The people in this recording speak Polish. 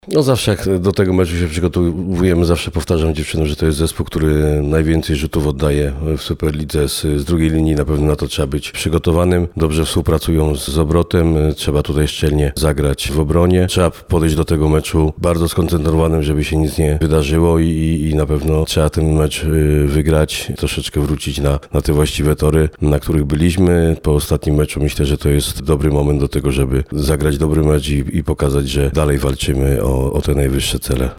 No zawsze jak do tego meczu się przygotowujemy, zawsze powtarzam dziewczynom, że to jest zespół, który najwięcej rzutów oddaje w Superlidze z drugiej linii. Na pewno na to trzeba być przygotowanym. Dobrze współpracują z obrotem, trzeba tutaj szczelnie zagrać w obronie. Trzeba podejść do tego meczu bardzo skoncentrowanym, żeby się nic nie wydarzyło i na pewno trzeba ten mecz wygrać, troszeczkę wrócić na te właściwe tory, na których byliśmy. Po ostatnim meczu myślę, że to jest dobry moment do tego, żeby zagrać dobry mecz i pokazać, że dalej walczymy o te najwyższe cele.